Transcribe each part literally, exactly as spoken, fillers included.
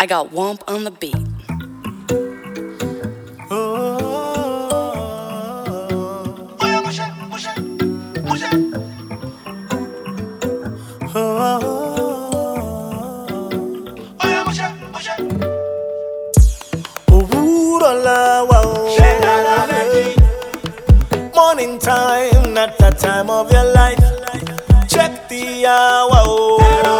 I got Womp on the beat. Morning time, not the time of your life. Check the hour, oh.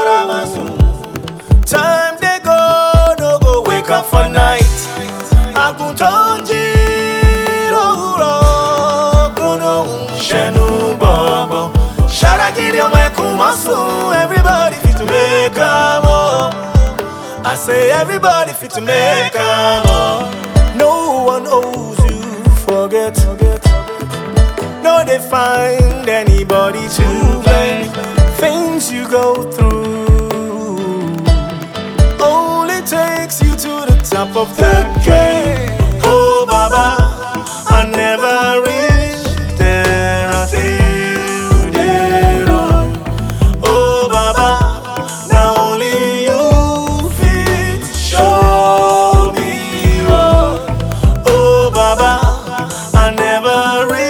Time they go, no go wake up for night. Aguntonji, ro ro, shenu bobo. Sharakiri omekumasu, everybody fit to make a mo. I say everybody fit to make a mo. No one owes you, forget. No, they find anybody to blame. Things you go through only takes you to the top of the game. Oh, Baba, I never reached there until there on. Oh, Baba, now only you fit show me road. Oh, Baba, I never reached.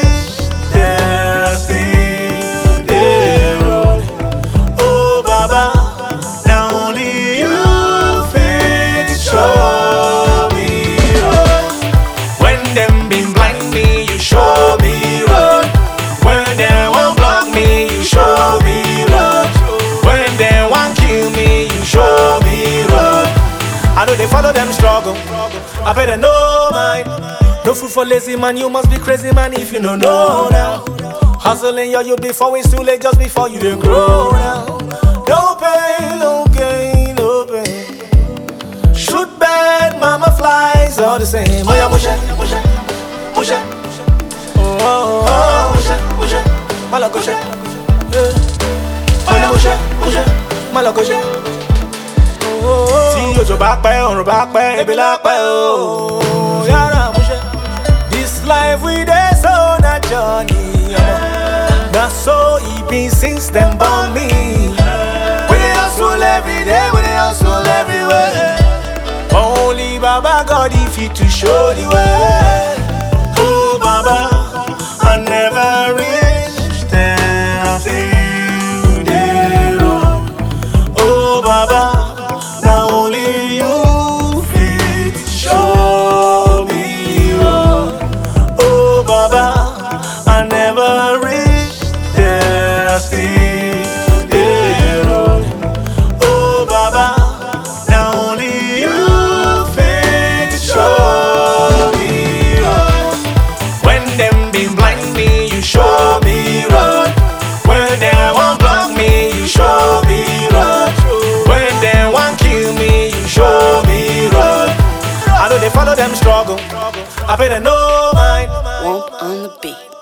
I know they follow them struggle, I better know mine. No food for lazy man, you must be crazy man if you don't know now. Hustling your youth before it's too late, just before you didn't grow now. No pain, no gain, no pain. Shoot bad, mama flies, all the same. Oh yeah, musha, musha, musha. Oh, oh, oh, musha, musha, malakosha. Oh yeah, musha, musha, malakosha. Tí òjò bá pẹ́, ọ̀run bá pẹ́, ebi la pẹ́ o. Yàrá múṣẹ́. This life we dey so na journey. Na so e been since dem born me. We dey hustle every day, we dey hustle everywhere. Only Baba God he fit to show the way. Oh Baba, I never reach there until there on. Oh Baba. Show me road. When they want block me, you show me road. When they want kill me, you show me road. I know they follow them struggle, I better know mine. Womp on the beat.